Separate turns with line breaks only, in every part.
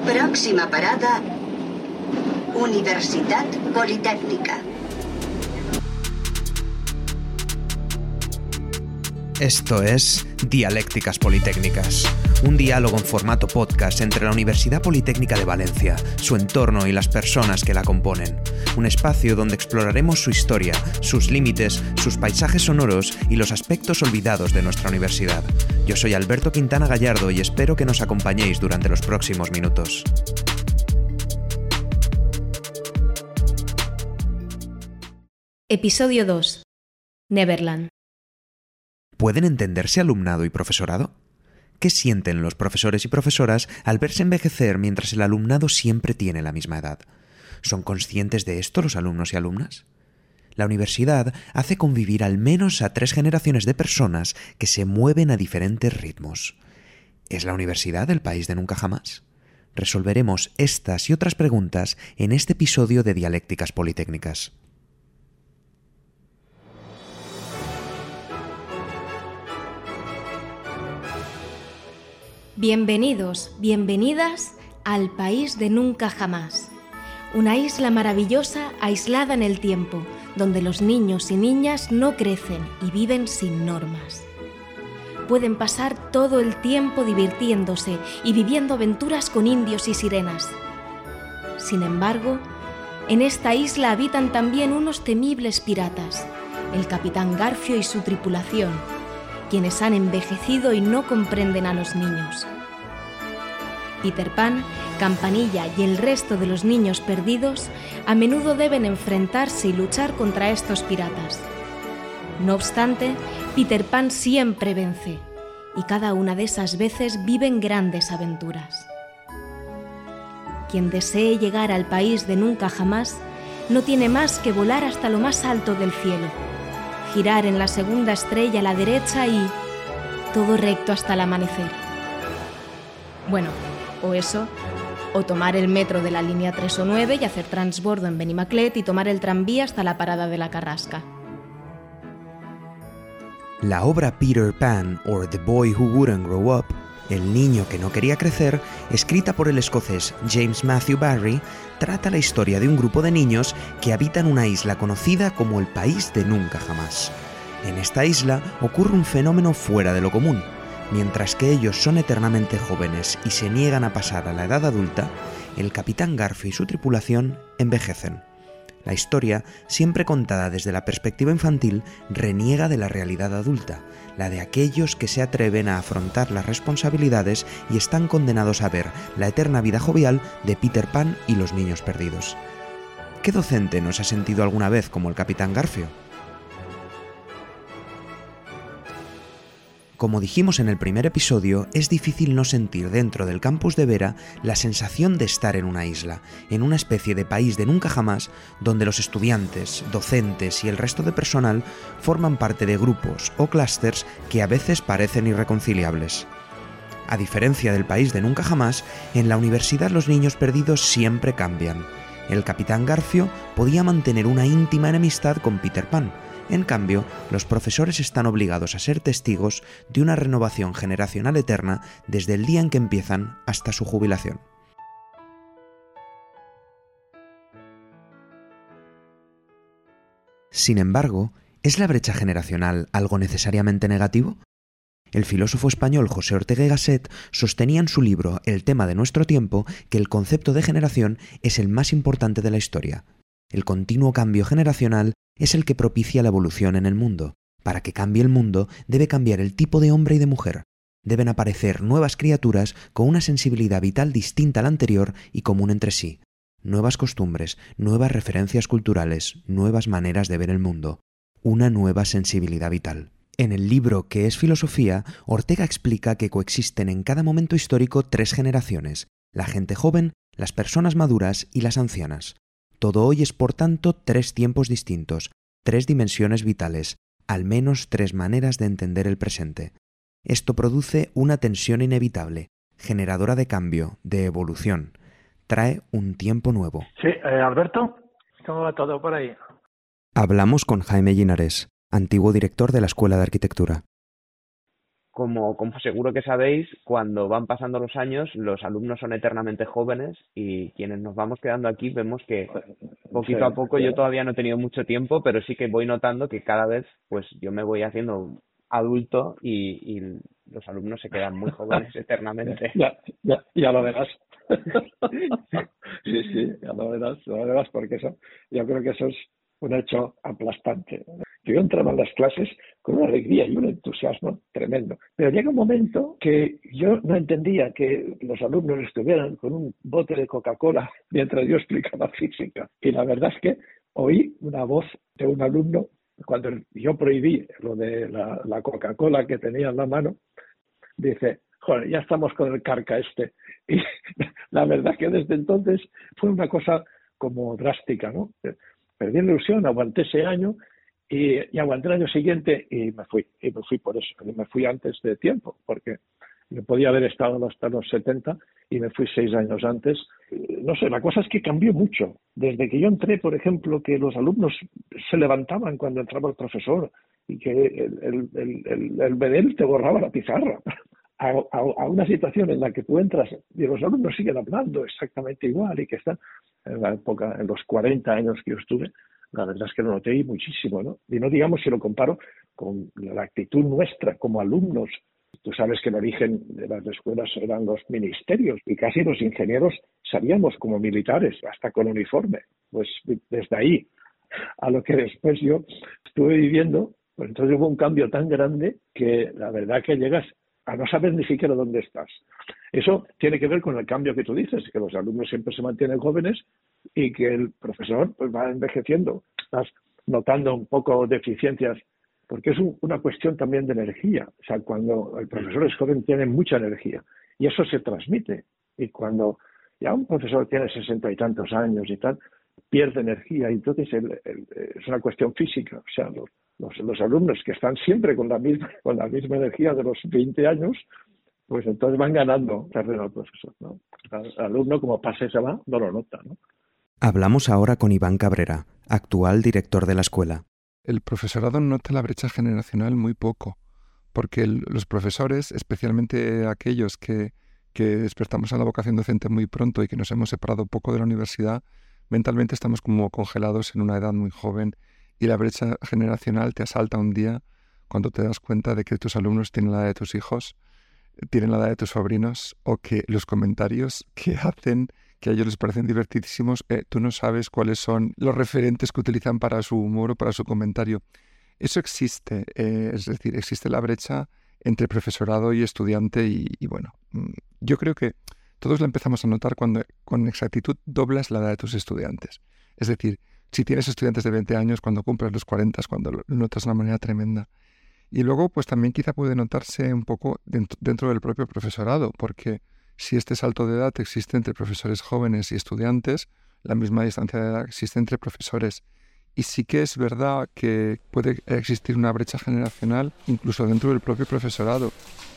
Próxima parada, Universitat Politécnica.
Esto es Dialécticas Politécnicas, un diálogo en formato podcast entre la Universidad Politécnica de Valencia, su entorno y las personas que la componen. Un espacio donde exploraremos su historia, sus límites, sus paisajes sonoros y los aspectos olvidados de nuestra universidad. Yo soy Alberto Quintana Gallardo y espero que nos acompañéis durante los próximos minutos.
Episodio 2. Neverland.
¿Pueden entenderse alumnado y profesorado? ¿Qué sienten los profesores y profesoras al verse envejecer mientras el alumnado siempre tiene la misma edad? ¿Son conscientes de esto los alumnos y alumnas? La universidad hace convivir al menos a 3 generaciones de personas que se mueven a diferentes ritmos. ¿Es la universidad el país de nunca jamás? Resolveremos estas y otras preguntas en este episodio de Dialécticas Politécnicas.
Bienvenidos, bienvenidas al país de nunca jamás. Una isla maravillosa aislada en el tiempo, donde los niños y niñas no crecen y viven sin normas. Pueden pasar todo el tiempo divirtiéndose y viviendo aventuras con indios y sirenas. Sin embargo, en esta isla habitan también unos temibles piratas, el Capitán Garfio y su tripulación, quienes han envejecido y no comprenden a los niños. Peter Pan, Campanilla y el resto de los niños perdidos a menudo deben enfrentarse y luchar contra estos piratas. No obstante, Peter Pan siempre vence, y cada una de esas veces viven grandes aventuras. Quien desee llegar al país de nunca jamás no tiene más que volar hasta lo más alto del cielo, girar en la segunda estrella a la derecha y todo recto hasta el amanecer. Bueno, o eso, o tomar el metro de la línea 3 o 9 y hacer transbordo en Benimaclet y tomar el tranvía hasta la parada de la Carrasca.
La obra Peter Pan, or The Boy Who Wouldn't Grow Up, El niño que no quería crecer, escrita por el escocés James Matthew Barrie, trata la historia de un grupo de niños que habitan una isla conocida como el país de nunca jamás. En esta isla ocurre un fenómeno fuera de lo común. Mientras que ellos son eternamente jóvenes y se niegan a pasar a la edad adulta, el Capitán Garfio y su tripulación envejecen. La historia, siempre contada desde la perspectiva infantil, reniega de la realidad adulta, la de aquellos que se atreven a afrontar las responsabilidades y están condenados a ver la eterna vida jovial de Peter Pan y los niños perdidos. ¿Qué docente no se ha sentido alguna vez como el Capitán Garfio? Como dijimos en el primer episodio, es difícil no sentir dentro del campus de Vera la sensación de estar en una isla, en una especie de país de nunca jamás, donde los estudiantes, docentes y el resto de personal forman parte de grupos o clústeres que a veces parecen irreconciliables. A diferencia del país de nunca jamás, en la universidad los niños perdidos siempre cambian. El Capitán Garfio podía mantener una íntima enemistad con Peter Pan. En cambio, los profesores están obligados a ser testigos de una renovación generacional eterna desde el día en que empiezan hasta su jubilación. Sin embargo, ¿es la brecha generacional algo necesariamente negativo? El filósofo español José Ortega y Gasset sostenía en su libro El tema de nuestro tiempo que el concepto de generación es el más importante de la historia. El continuo cambio generacional es el que propicia la evolución en el mundo. Para que cambie el mundo, debe cambiar el tipo de hombre y de mujer. Deben aparecer nuevas criaturas con una sensibilidad vital distinta a la anterior y común entre sí. Nuevas costumbres, nuevas referencias culturales, nuevas maneras de ver el mundo. Una nueva sensibilidad vital. En el libro ¿Qué es filosofía?, Ortega explica que coexisten en cada momento histórico 3 generaciones: la gente joven, las personas maduras y las ancianas. Todo hoy es, por tanto, 3 tiempos distintos, 3 dimensiones vitales, al menos 3 maneras de entender el presente. Esto produce una tensión inevitable, generadora de cambio, de evolución. Trae un tiempo nuevo.
Sí, Alberto, ¿cómo va todo por ahí?
Hablamos con Jaime Linares, antiguo director de la Escuela de Arquitectura. como seguro que sabéis, cuando van pasando los años, los alumnos son eternamente jóvenes y quienes nos vamos quedando aquí vemos que poquito a poco, yo todavía no he tenido mucho tiempo, pero sí que voy notando que cada vez pues yo me voy haciendo adulto y los alumnos se quedan muy jóvenes eternamente.
Ya lo verás. Sí, ya lo verás porque yo creo que eso es un hecho aplastante. Yo entraba en las clases con una alegría y un entusiasmo tremendo, pero llega un momento que yo no entendía que los alumnos estuvieran con un bote de Coca-Cola mientras yo explicaba física, y la verdad es que oí una voz de un alumno cuando yo prohibí lo de la Coca-Cola que tenía en la mano. Dice: joder, ya estamos con el carca este. Y la verdad que desde entonces fue una cosa como drástica, ¿no? Perdí la ilusión, aguanté ese año y aguanté el año siguiente y me fui por eso. Y me fui antes de tiempo, porque yo podía haber estado hasta los 70 y me fui 6 años antes. No sé, la cosa es que cambió mucho. Desde que yo entré, por ejemplo, que los alumnos se levantaban cuando entraba el profesor y que el bedel te borraba la pizarra. A una situación en la que tú entras y los alumnos siguen hablando exactamente igual, y que están en la época, en los 40 años que yo estuve, la verdad es que lo noté muchísimo, ¿no? Y no digamos si lo comparo con la actitud nuestra como alumnos. Tú sabes que el origen de las escuelas eran los ministerios y casi los ingenieros salíamos como militares, hasta con uniforme. Pues desde ahí a lo que después yo estuve viviendo, pues entonces hubo un cambio tan grande que la verdad que llegas a no saber ni siquiera dónde estás. Eso tiene que ver con el cambio que tú dices, que los alumnos siempre se mantienen jóvenes y que el profesor pues va envejeciendo. Estás notando un poco deficiencias, porque es una cuestión también de energía. O sea, cuando el profesor es joven tiene mucha energía y eso se transmite. Y cuando ya un profesor tiene 60 y tantos años y tal, pierde energía, y entonces es una cuestión física. O sea, los alumnos que están siempre con la misma energía de los 20 años, pues entonces van ganando terreno al profesor, ¿no? El alumno, como pasa y se va, no lo nota, ¿no?
Hablamos ahora con Iván Cabrera, actual director de la escuela.
El profesorado nota la brecha generacional muy poco, porque los profesores, especialmente aquellos que despertamos a la vocación docente muy pronto y que nos hemos separado poco de la universidad, mentalmente estamos como congelados en una edad muy joven, y la brecha generacional te asalta un día cuando te das cuenta de que tus alumnos tienen la edad de tus hijos, tienen la edad de tus sobrinos, o que los comentarios que hacen, que a ellos les parecen divertidísimos, tú no sabes cuáles son los referentes que utilizan para su humor o para su comentario. Eso existe, es decir, existe la brecha entre profesorado y estudiante y bueno, yo creo que todos la empezamos a notar cuando con exactitud doblas la edad de tus estudiantes. Es decir, si tienes estudiantes de 20 años, cuando cumples los 40, cuando lo notas de una manera tremenda. Y luego, pues también quizá puede notarse un poco dentro del propio profesorado, porque si este salto de edad existe entre profesores jóvenes y estudiantes, la misma distancia de edad existe entre profesores. Y sí que es verdad que puede existir una brecha generacional incluso dentro del propio profesorado.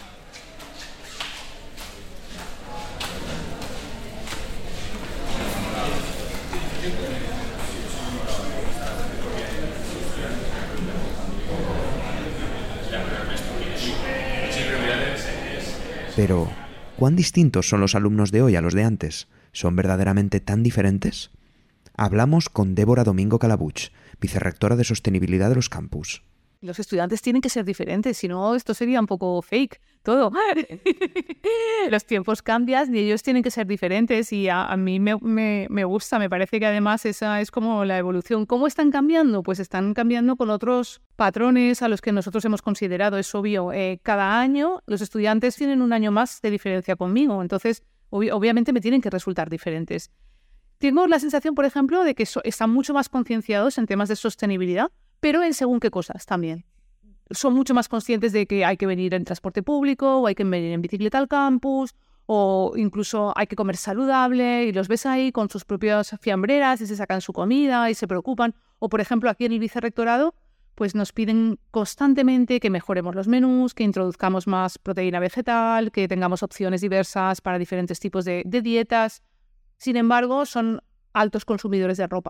Pero, ¿cuán distintos son los alumnos de hoy a los de antes? ¿Son verdaderamente tan diferentes? Hablamos con Débora Domingo Calabuch, vicerrectora de Sostenibilidad de los campus.
Los estudiantes tienen que ser diferentes, si no esto sería un poco fake todo. Los tiempos cambian y ellos tienen que ser diferentes, y a mí me gusta, me parece que además esa es como la evolución. ¿Cómo están cambiando? Pues están cambiando con otros patrones a los que nosotros hemos considerado, es obvio. Cada año los estudiantes tienen un año más de diferencia conmigo, entonces obviamente me tienen que resultar diferentes. Tengo la sensación, por ejemplo, de que están mucho más concienciados en temas de sostenibilidad, pero en según qué cosas también. Son mucho más conscientes de que hay que venir en transporte público, o hay que venir en bicicleta al campus, o incluso hay que comer saludable, y los ves ahí con sus propias fiambreras y se sacan su comida y se preocupan. O, por ejemplo, aquí en el vicerrectorado, pues nos piden constantemente que mejoremos los menús, que introduzcamos más proteína vegetal, que tengamos opciones diversas para diferentes tipos de dietas. Sin embargo, son altos consumidores de ropa.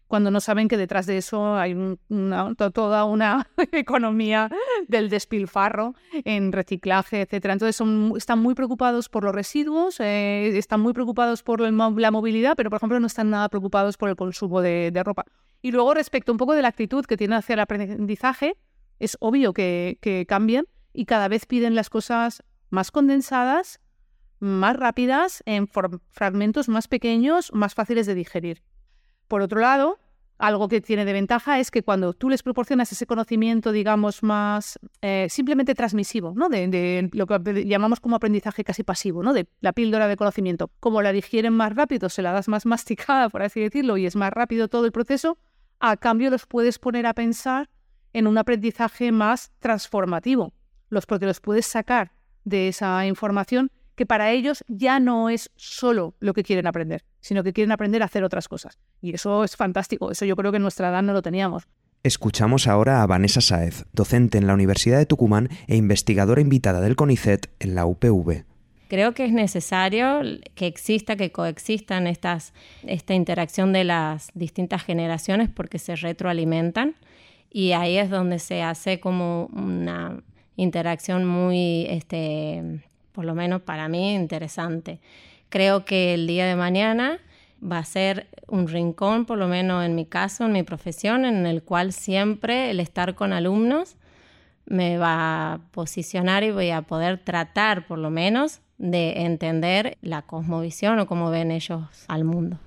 cuando no saben que detrás de eso hay toda una economía del despilfarro en reciclaje, etcétera. Entonces están muy preocupados por los residuos, están muy preocupados por la movilidad, pero por ejemplo no están nada preocupados por el consumo de ropa. Y luego respecto un poco de la actitud que tienen hacia el aprendizaje, es obvio que cambian y cada vez piden las cosas más condensadas, más rápidas, en fragmentos más pequeños, más fáciles de digerir. Por otro lado, algo que tiene de ventaja es que cuando tú les proporcionas ese conocimiento, digamos, más simplemente transmisivo, ¿no? de lo que llamamos como aprendizaje casi pasivo, ¿no? De la píldora de conocimiento, como la digieren más rápido, se la das más masticada, por así decirlo, y es más rápido todo el proceso, a cambio los puedes poner a pensar en un aprendizaje más transformativo, porque los puedes sacar de esa información que para ellos ya no es solo lo que quieren aprender, sino que quieren aprender a hacer otras cosas. Y eso es fantástico, eso yo creo que en nuestra edad no lo teníamos.
Escuchamos ahora a Vanessa Sáez, docente en la Universidad de Tucumán e investigadora invitada del CONICET en la UPV.
Creo que es necesario que coexistan esta interacción de las distintas generaciones porque se retroalimentan y ahí es donde se hace como una interacción muy por lo menos para mí, interesante. Creo que el día de mañana va a ser un rincón, por lo menos en mi caso, en mi profesión, en el cual siempre el estar con alumnos me va a posicionar y voy a poder tratar, por lo menos, de entender la cosmovisión o cómo ven ellos al mundo.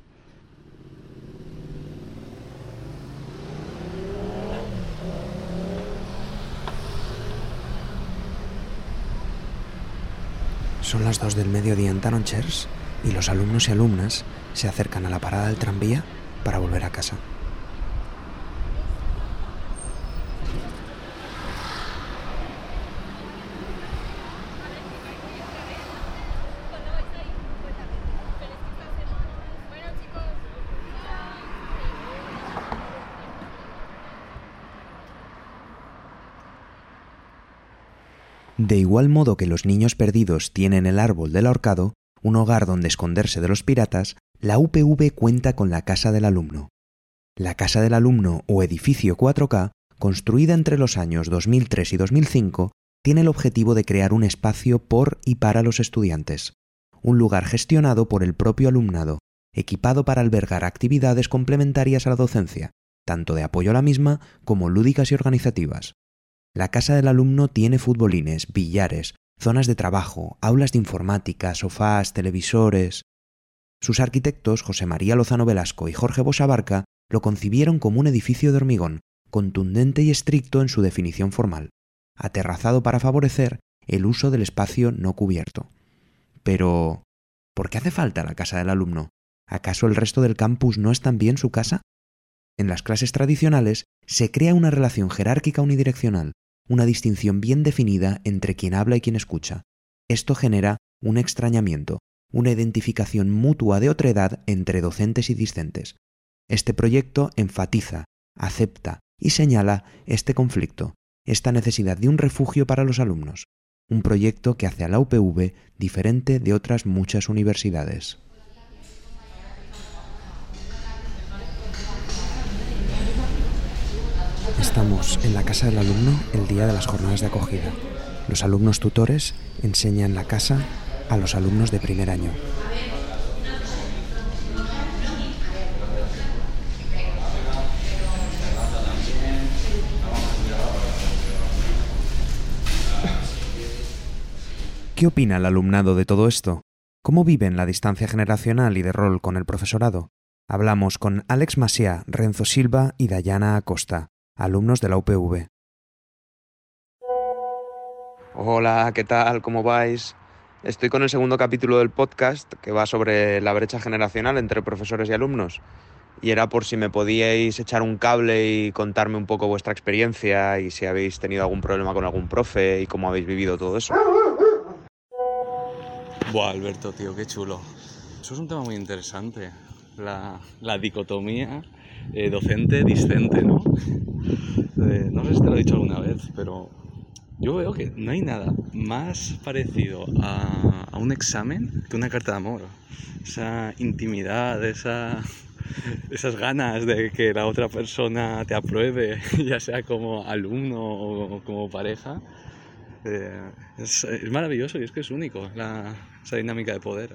Son las 2 del mediodía en Táronchers y los alumnos y alumnas se acercan a la parada del tranvía para volver a casa. De igual modo que los niños perdidos tienen el árbol del ahorcado, un hogar donde esconderse de los piratas, la UPV cuenta con la Casa del Alumno. La Casa del Alumno o edificio 4K, construida entre los años 2003 y 2005, tiene el objetivo de crear un espacio por y para los estudiantes. Un lugar gestionado por el propio alumnado, equipado para albergar actividades complementarias a la docencia, tanto de apoyo a la misma como lúdicas y organizativas. La Casa del Alumno tiene futbolines, billares, zonas de trabajo, aulas de informática, sofás, televisores. Sus arquitectos, José María Lozano Velasco y Jorge Bosabarca, lo concibieron como un edificio de hormigón, contundente y estricto en su definición formal, aterrazado para favorecer el uso del espacio no cubierto. Pero, ¿por qué hace falta la Casa del Alumno? ¿Acaso el resto del campus no es también su casa? En las clases tradicionales se crea una relación jerárquica unidireccional, una distinción bien definida entre quien habla y quien escucha. Esto genera un extrañamiento, una identificación mutua de otredad entre docentes y discentes. Este proyecto enfatiza, acepta y señala este conflicto, esta necesidad de un refugio para los alumnos, un proyecto que hace a la UPV diferente de otras muchas universidades. Estamos en la Casa del Alumno el día de las jornadas de acogida. Los alumnos tutores enseñan la casa a los alumnos de primer año. ¿Qué opina el alumnado de todo esto? ¿Cómo viven la distancia generacional y de rol con el profesorado? Hablamos con Àlex Macià, Renzo Silva y Dayana Acosta, alumnos de la UPV.
Hola, ¿qué tal? ¿Cómo vais? Estoy con el segundo capítulo del podcast que va sobre la brecha generacional entre profesores y alumnos. Y era por si me podíais echar un cable y contarme un poco vuestra experiencia y si habéis tenido algún problema con algún profe y cómo habéis vivido todo eso.
Buah, Alberto, tío, qué chulo. Eso es un tema muy interesante. La dicotomía docente-discente, ¿no? No sé si te lo he dicho alguna vez, pero yo veo que no hay nada más parecido a un examen que una carta de amor. Esa intimidad, esa esas ganas de que la otra persona te apruebe, ya sea como alumno o como pareja, es maravilloso y es que es único esa dinámica de poder.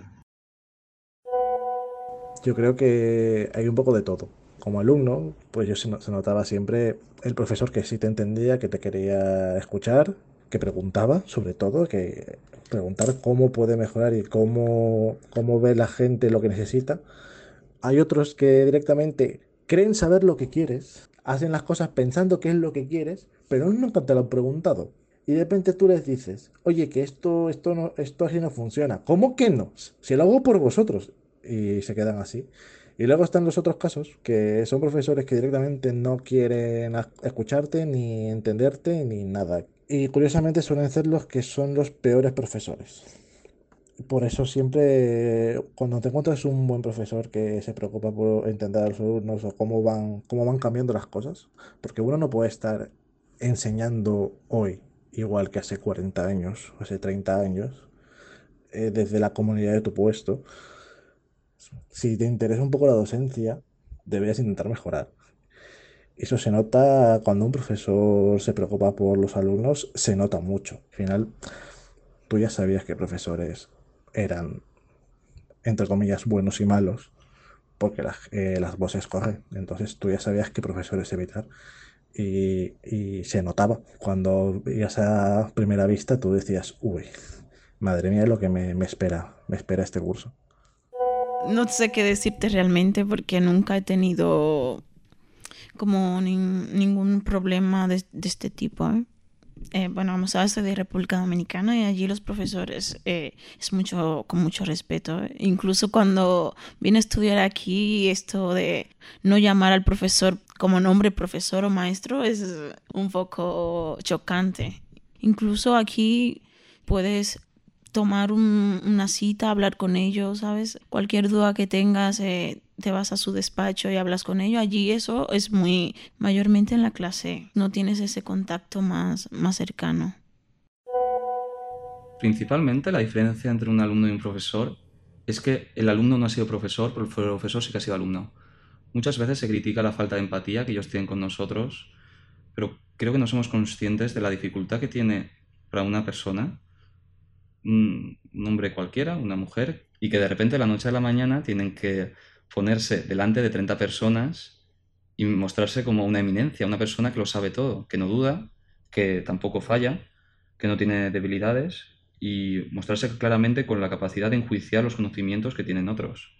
Yo creo que hay un poco de todo. Como alumno, pues yo se notaba siempre el profesor que sí te entendía, que te quería escuchar, que preguntaba, sobre todo, que preguntar cómo puede mejorar y cómo ve la gente lo que necesita. Hay otros que directamente creen saber lo que quieres, hacen las cosas pensando qué es lo que quieres, pero nunca te lo han preguntado. Y de repente tú les dices, oye, que esto así no funciona. ¿Cómo que no? Si lo hago por vosotros. Y se quedan así. Y luego están los otros casos, que son profesores que directamente no quieren escucharte, ni entenderte, ni nada. Y curiosamente suelen ser los que son los peores profesores. Por eso siempre, cuando te encuentras un buen profesor que se preocupa por entender a los alumnos o cómo van cambiando las cosas, porque uno no puede estar enseñando hoy igual que hace 40 años, hace 30 años, desde la comunidad de tu puesto. Si te interesa un poco la docencia, deberías intentar mejorar. Eso se nota cuando un profesor se preocupa por los alumnos, se nota mucho. Al final, tú ya sabías que profesores eran, entre comillas, buenos y malos, porque las voces corren. Entonces tú ya sabías qué profesores evitar. Y se notaba. Cuando veías a primera vista, tú decías, uy, madre mía, lo que me espera este curso.
No sé qué decirte realmente porque nunca he tenido como ningún problema de este tipo. Bueno, vamos a ser de República Dominicana y allí los profesores es con mucho respeto. Incluso cuando vine a estudiar aquí, esto de no llamar al profesor como nombre profesor o maestro es un poco chocante. Incluso aquí puedes tomar una cita, hablar con ellos, ¿sabes? Cualquier duda que tengas, te vas a su despacho y hablas con ellos. Allí eso es muy mayormente en la clase. No tienes ese contacto más cercano.
Principalmente la diferencia entre un alumno y un profesor es que el alumno no ha sido profesor, pero el profesor sí que ha sido alumno. Muchas veces se critica la falta de empatía que ellos tienen con nosotros, pero creo que no somos conscientes de la dificultad que tiene para una persona, un hombre cualquiera, una mujer, y que de repente de la noche a la mañana tienen que ponerse delante de 30 personas y mostrarse como una eminencia, una persona que lo sabe todo, que no duda, que tampoco falla, que no tiene debilidades, y mostrarse claramente con la capacidad de enjuiciar los conocimientos que tienen otros.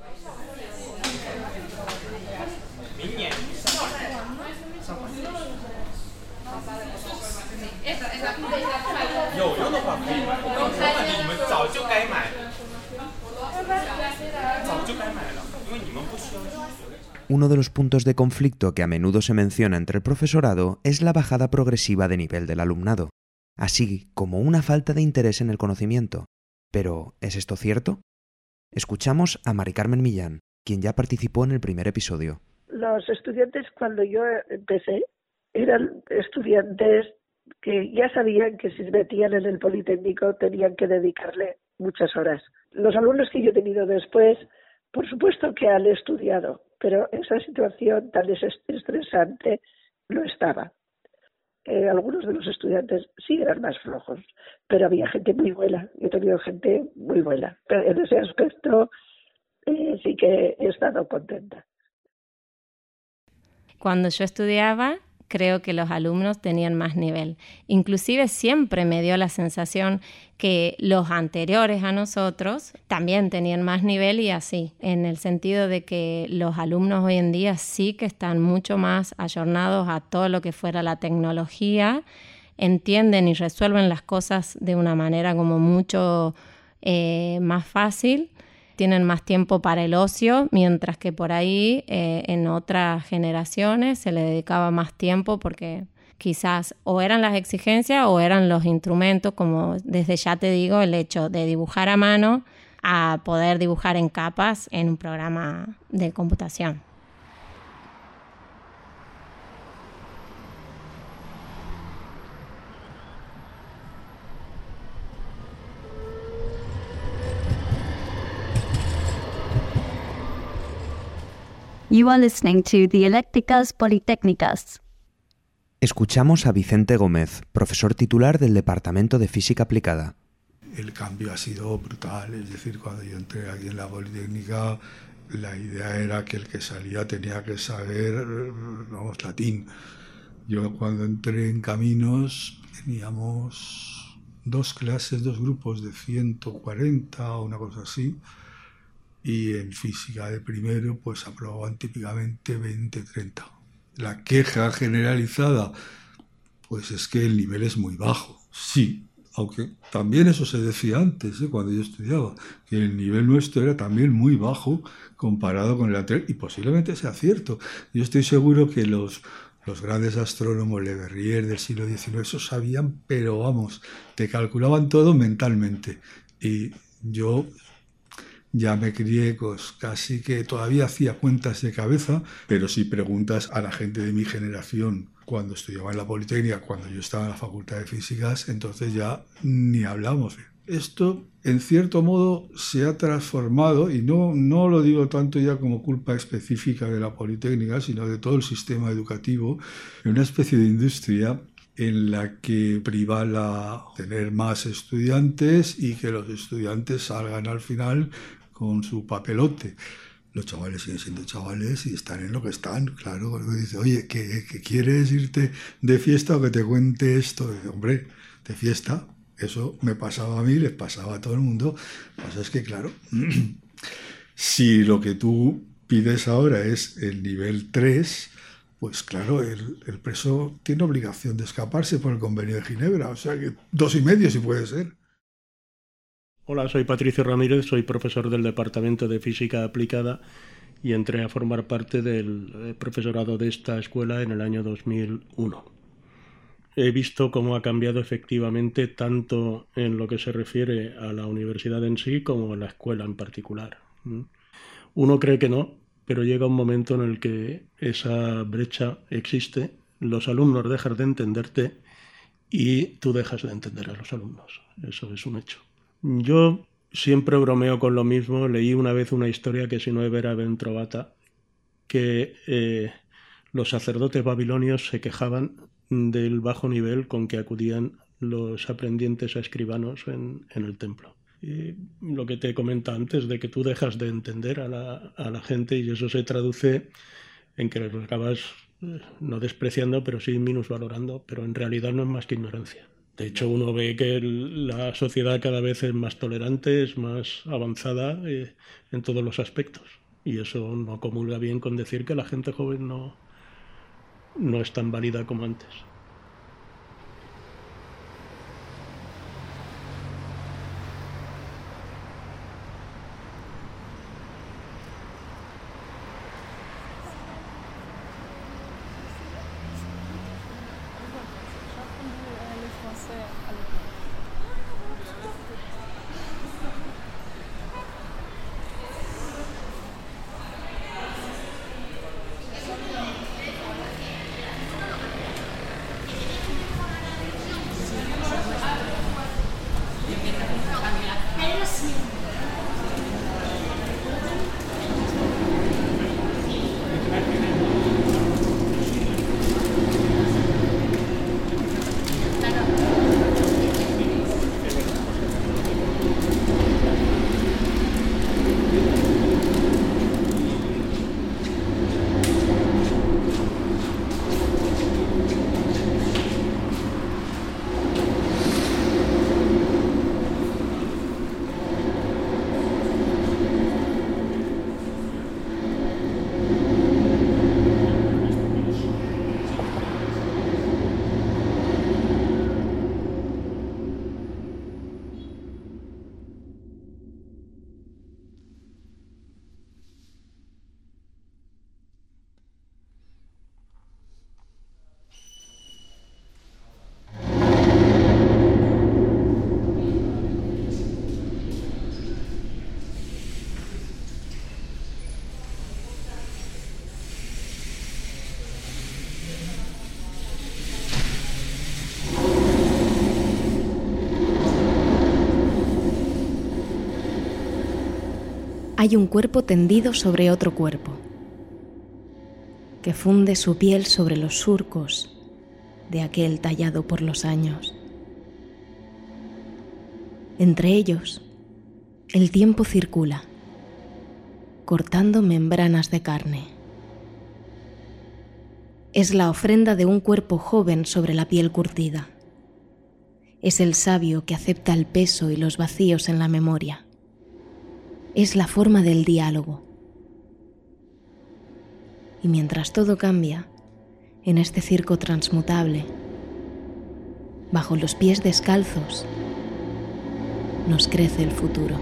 Uno de los puntos de conflicto que a menudo se menciona entre el profesorado es la bajada progresiva de nivel del alumnado, así como una falta de interés en el conocimiento. Pero, ¿es esto cierto? Escuchamos a Mari Carmen Millán, quien ya participó en el primer episodio.
Los estudiantes, cuando yo empecé, eran estudiantes que ya sabían que si se metían en el Politécnico tenían que dedicarle muchas horas. Los alumnos que yo he tenido después, por supuesto que han estudiado, pero esa situación tan estresante no estaba. Algunos de los estudiantes sí eran más flojos, pero había gente muy buena. Yo he tenido gente muy buena. Pero en ese aspecto sí que he estado contenta.
Cuando yo estudiaba, creo que los alumnos tenían más nivel. Inclusive siempre me dio la sensación que los anteriores a nosotros también tenían más nivel y así, en el sentido de que los alumnos hoy en día sí que están mucho más ayornados a todo lo que fuera la tecnología, entienden y resuelven las cosas de una manera como mucho más fácil. Tienen más tiempo para el ocio, mientras que por ahí en otras generaciones se le dedicaba más tiempo porque quizás o eran las exigencias o eran los instrumentos, como desde ya te digo, el hecho de dibujar a mano a poder dibujar en capas en un programa de computación.
You are listening to Dialécticas Politécnicas.
Escuchamos a Vicente Gómez, profesor titular del Departamento de Física Aplicada.
El cambio ha sido brutal, es decir, cuando yo entré aquí en la Politécnica, la idea era que el que salía tenía que saber, latín. Yo cuando entré en Caminos teníamos 2 clases, 2 grupos de 140 o una cosa así, y en física de primero pues aprobaban típicamente 20-30. La queja generalizada pues es que el nivel es muy bajo, sí, aunque también eso se decía antes, cuando yo estudiaba, que el nivel nuestro era también muy bajo comparado con el anterior, y posiblemente sea cierto. Yo estoy seguro que los grandes astrónomos, Le Verrier del siglo XIX, eso sabían, pero vamos, te calculaban todo mentalmente. Y yo ya me crié, pues casi que todavía hacía cuentas de cabeza, pero si preguntas a la gente de mi generación, cuando estudiaba en la Politécnica, cuando yo estaba en la Facultad de Físicas, entonces ya ni hablamos. Esto, en cierto modo, se ha transformado, y no lo digo tanto ya como culpa específica de la Politécnica, sino de todo el sistema educativo, en una especie de industria en la que priva tener más estudiantes y que los estudiantes salgan al final con su papelote. Los chavales siguen siendo chavales y están en lo que están, claro. Cuando dice, oye, ¿que quieres irte de fiesta o que te cuente esto? Dice, hombre, de fiesta, eso me pasaba a mí, les pasaba a todo el mundo. Lo que pasa es que, claro, si lo que tú pides ahora es el nivel 3, pues claro, el preso tiene obligación de escaparse por el Convenio de Ginebra, o sea que 2,5 si puede ser.
Hola, soy Patricio Ramírez, soy profesor del Departamento de Física Aplicada y entré a formar parte del profesorado de esta escuela en el año 2001. He visto cómo ha cambiado efectivamente tanto en lo que se refiere a la universidad en sí como a la escuela en particular. Uno cree que no, pero llega un momento en el que esa brecha existe, los alumnos dejan de entenderte y tú dejas de entender a los alumnos. Eso es un hecho. Yo siempre bromeo con lo mismo. Leí una vez una historia que si no era ben trovata, que los sacerdotes babilonios se quejaban del bajo nivel con que acudían los aprendientes a escribanos en el templo. Y lo que te comenta antes, de que tú dejas de entender a la gente, y eso se traduce en que los acabas no despreciando, pero sí minusvalorando, pero en realidad no es más que ignorancia. De hecho, uno ve que la sociedad cada vez es más tolerante, es más avanzada en todos los aspectos. Y eso no comulga bien con decir que la gente joven no es tan válida como antes.
Hay un cuerpo tendido sobre otro cuerpo. que funde su piel sobre los surcos de aquel tallado por los años. Entre ellos, el tiempo circula, cortando membranas de carne. Es la ofrenda de un cuerpo joven sobre la piel curtida. Es el sabio que acepta el peso y los vacíos en la memoria. Es la forma del diálogo. Y mientras todo cambia, en este circo transmutable, bajo los pies descalzos, nos crece el futuro.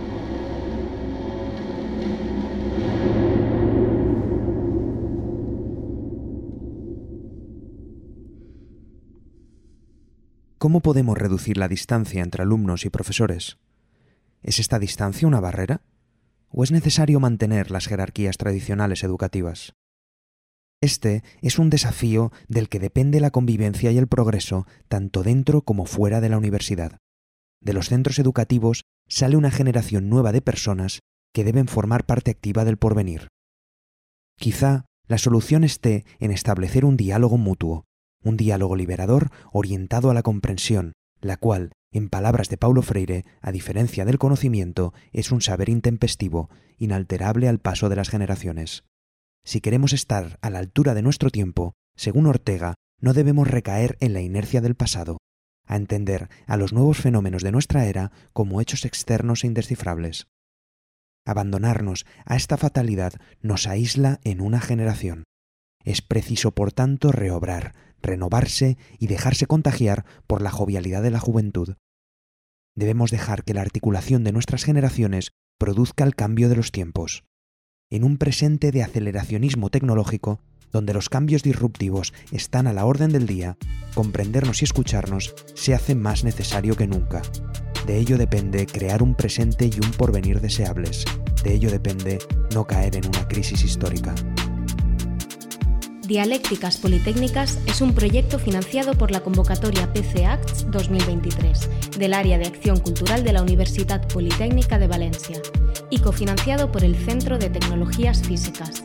¿Cómo podemos reducir la distancia entre alumnos y profesores? ¿Es esta distancia una barrera? ¿O es necesario mantener las jerarquías tradicionales educativas? Este es un desafío del que depende la convivencia y el progreso tanto dentro como fuera de la universidad. De los centros educativos sale una generación nueva de personas que deben formar parte activa del porvenir. Quizá la solución esté en establecer un diálogo mutuo, un diálogo liberador orientado a la comprensión, la cual, en palabras de Paulo Freire, a diferencia del conocimiento, es un saber intempestivo, inalterable al paso de las generaciones. Si queremos estar a la altura de nuestro tiempo, según Ortega, no debemos recaer en la inercia del pasado, a entender a los nuevos fenómenos de nuestra era como hechos externos e indescifrables. Abandonarnos a esta fatalidad nos aísla en una generación. Es preciso, por tanto, reobrar, renovarse y dejarse contagiar por la jovialidad de la juventud. Debemos dejar que la articulación de nuestras generaciones produzca el cambio de los tiempos. En un presente de aceleracionismo tecnológico, donde los cambios disruptivos están a la orden del día, comprendernos y escucharnos se hace más necesario que nunca. De ello depende crear un presente y un porvenir deseables. De ello depende no caer en una crisis histórica.
Dialécticas Politécnicas es un proyecto financiado por la convocatoria PC Acts 2023 del Área de Acción Cultural de la Universitat Politécnica de Valencia y cofinanciado por el Centro de Tecnologías Físicas.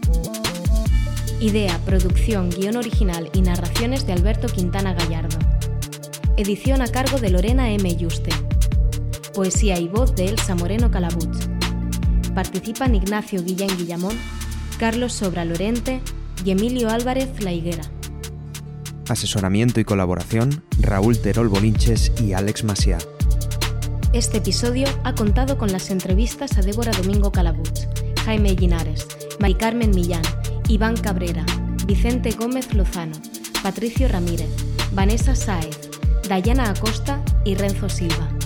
Idea, producción, guión original y narraciones de Alberto Quintana Gallardo. Edición a cargo de Lorena M. Yuste. Poesía y voz de Elsa Moreno Calabuig. Participan Ignacio Guillén Guillamón, Carlos Sobra Lorente y Emilio Álvarez La Higuera.
Asesoramiento y colaboración, Raúl Terol Bolinches y Àlex Macià.
Este episodio ha contado con las entrevistas a Débora Domingo Calabuig, Jaime Linares, Mari Carmen Millán, Iván Cabrera, Vicente Gómez Lozano, Patricio Ramírez, Vanessa Sáez, Dayana Acosta y Renzo Silva.